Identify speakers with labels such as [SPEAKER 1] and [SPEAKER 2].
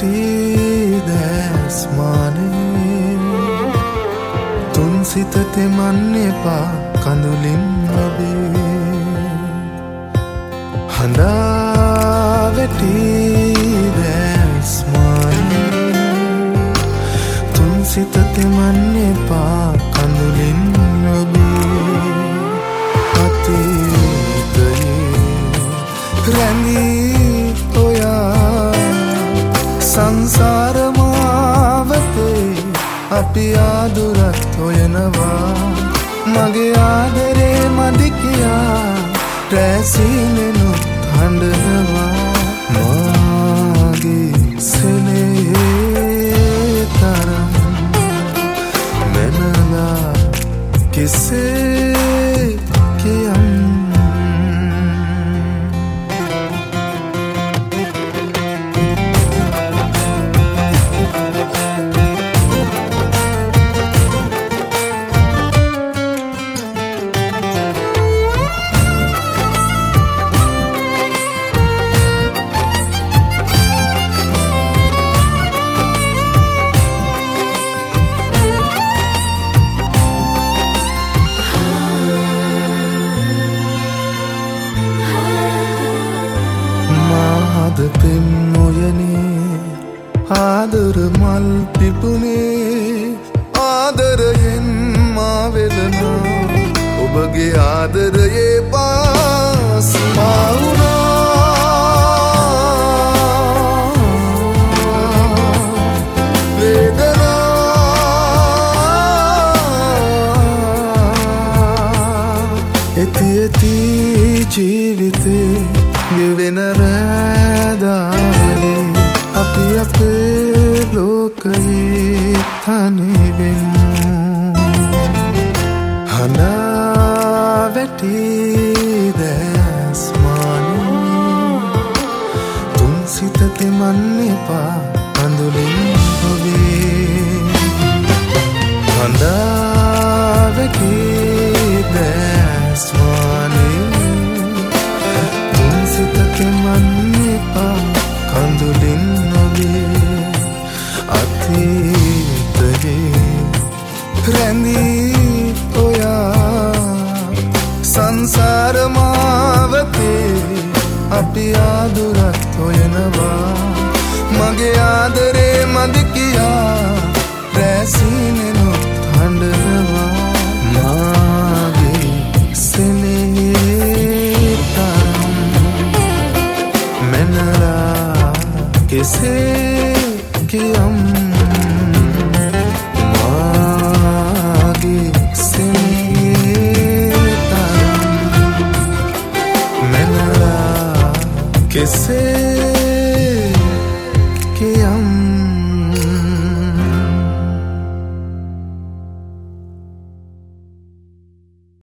[SPEAKER 1] වැටි දැස් මානේ තුන් සිත තෙමන්න එපා කඳුලින් ඔබේ හඳා වැටි දැස් මානේ තුන් සිත තෙමන්න එපා කඳුලින් ඔබේ අතීතයේ රැඳී ඔයා සංසාර මාවතේ අපි ආදුරත් හොයනවා මගේ ආදරේ මදි කියා රැසීනෙනුත් හඬනවා මාගේ සෙනෙහේ තරම් මැනලා කෙසේ කියම් ආද පෙම් මොයනේ ආදර මල් පිපුනේ ආදරයෙන් මා වෙදනා ඔබගේ ආදරයේ පාස් මා වුණා වේදනා ඇති ඇති ජීවිතේ ගෙවෙන රැදාලේ අපි අපේ ලෝකයේ තනි වෙමු හඳා වැටි දැස් මානේ තුන් සිත තෙමන්න එපා කඳුලින් ඔබේ හඳා වැටි දැස් මානේ සිත තෙමන්න එපා කඳුලින් ඔබේ අතීතයේ රැඳී ඔයා සංසාර මාවතේ අපි ආදුරත් හොයනවා මගේ ආදරේ මදි කියා රැසීනෙනුත් හඬනවා මාගේ සෙනෙහේ තරම් මැනලා කෙසේ කියම් මාගේ සෙනෙහේ තරම් මැනලා කෙසේ කියම්